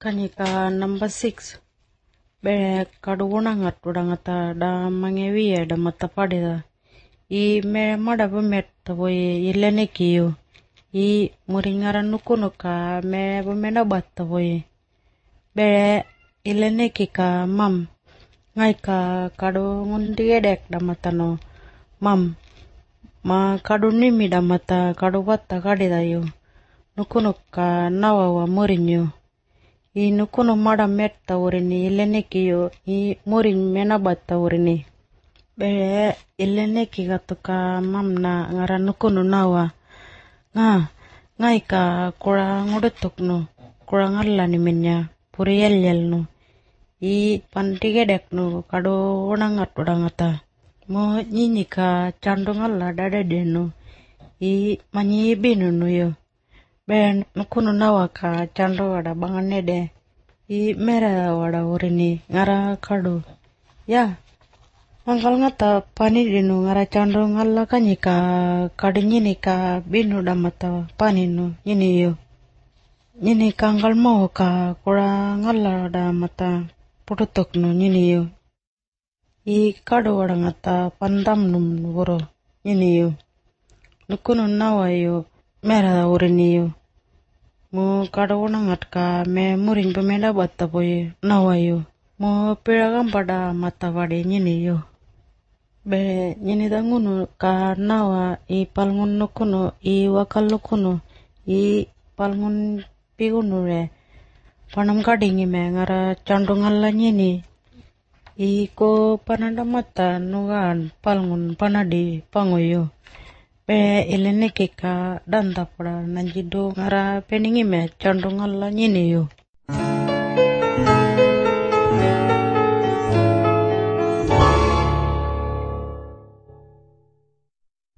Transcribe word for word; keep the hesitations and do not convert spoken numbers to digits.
Kanika number six. Be kaduguna ngat udangata da mangewi da mata padida. I me mada bumet taboy yelene kiyo. I muringara nukunuka me bumena bat taboy. Be ilene kika mam. Ngai ka kadu ngundi edek da matano. Mam. Ma kadu nimi da mata kadu bata kadida yo. Nukunuka nawawa murinyo. I nukunu mada met tawurini ileneki yo i muring mena bat tawurini. Be ileneki gatuka mamna ngara nukunu nawa. Nga, ngai ka kura ngudutuk no, kura ngalla ni minya, puri yel yel no. I pantigedek no kado unangat udangata. Mo nyinyi ka candu ngalla dada deno. I manyi binu no yo. Ben nukunu nawa ka candu wada banganede. I mera wada urini ngara kadu. Ya, mangkal ngata pani dinu ngara candu ngalla kanyi ka kadu nyini ka binu damata pani no nyini yo. Nyini kangkal mau ka kura ngalla damata pututuk no nyini yo. I kadu wada ngata pandam num wuro nyini yo. Nukunu nawa yo mera urini yo. Mo kadu unangat ka me muring pemenda bata boy nawa yo. Mo piragam pada mata wade nyini yo. Be nyini dangunu ka nawa I palngun nukuno I wakal nukuno I palngun pigunu re. Panam kadingi me ngara candu ngalla nyini. I ko pananda mata nugaan palngun panadi pangoyo. Be ileneki ka danda pada nanjido ngara peningi me candu ngalla nyini yo.